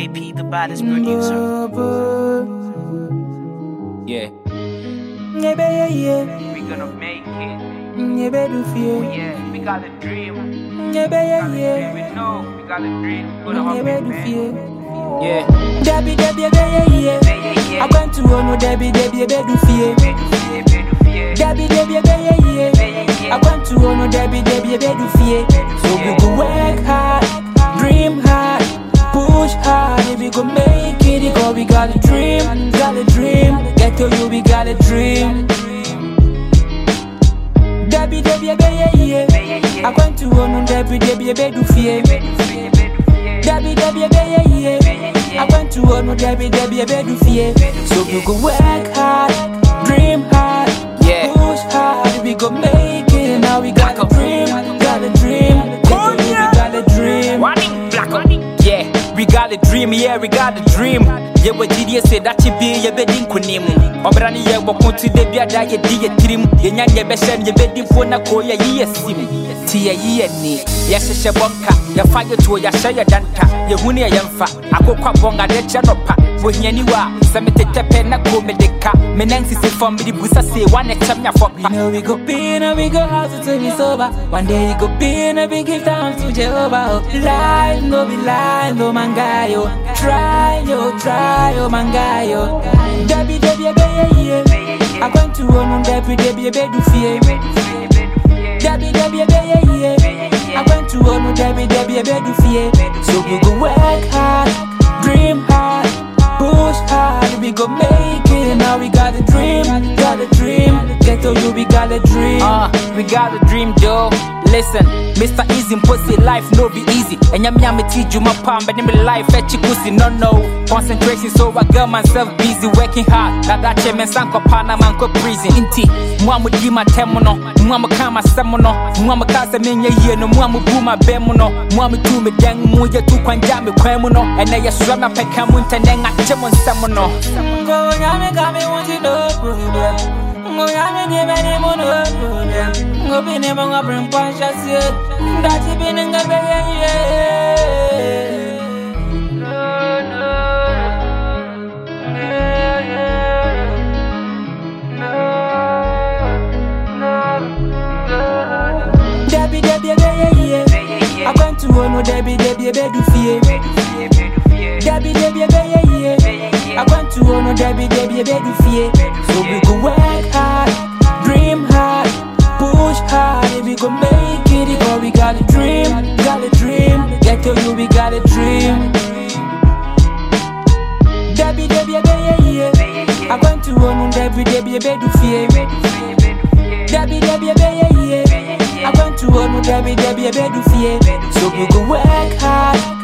JP, the baddest producer. Yeah. We gonna make it. Oh yeah, we got a dream. We know we got a dream. Gonna hop it, man. Yeah. Debbie, I went to one Debbie, Debbie, do fear. Debbie, I went to one Debbie, do fear. So we go work hard, dream hard, push hard. If we go make it, because we got a dream, Get to you, we got a dream. Debbie, I went to one Debbie, do fear. Debbie, I went to one Debbie, do fear. So we go work hard, dream hard, push hard. We go make it, now we got a dream, Get to you, we got a dream. Yeah, we got a dream, yeah, we got a dream. Yeah, what did you say that you be your bedding kunim? Obrani, yeah, what put to the beer that you did trim. Yan, your best and your bedding for Nakoya, yes, Tia, ye, yes, a bonka, your fire to your shire danta, your hunia yamfa, I go quite bonga, the chanopa, with Yaniwa, Samete Pena Comedica, Menansi from the Busa say one exam for me. We go pin and we go house to be sober. One day you go pin and we give thanks to Jehovah. Life no be lie, no mangayo. Try, oh mangayo. Debbie, I went to one Debbie, do fear. Debbie, I went to one Debbie, do fear. So we go work hard, dream hard, push hard. We go make it, now we got a dream, Get to you, we got a dream. We got a dream, Joe. Listen, Mr. Easy pussy life no be easy. And yam teach you my palm, but in my life fetch pussy no. Concentration, so I got myself busy working hard. That chairman sanko pana manko prison. Inti, mwamu di ma temono, mwamu kama semono, mwamu kasa menye yeno, mwamu buma bemono, mwamu tu me deng muye tu kwanjami kwemono. And I swam na peka munta nenga chemon semono. Go yame kame wanti no problem. Go yame give any no problem. Go be never go bring punches yet. That you been in the I went to one Debbie, do fear. Debbie, I went to one Debbie, do fear. So we go work hard, dream hard, push hard. We go make it, because we got a dream, Get to you, we got a dream. Debbie, I went to one Debbie, do fear. Debbie, I went to one Debbie, do fear. So we go work hard,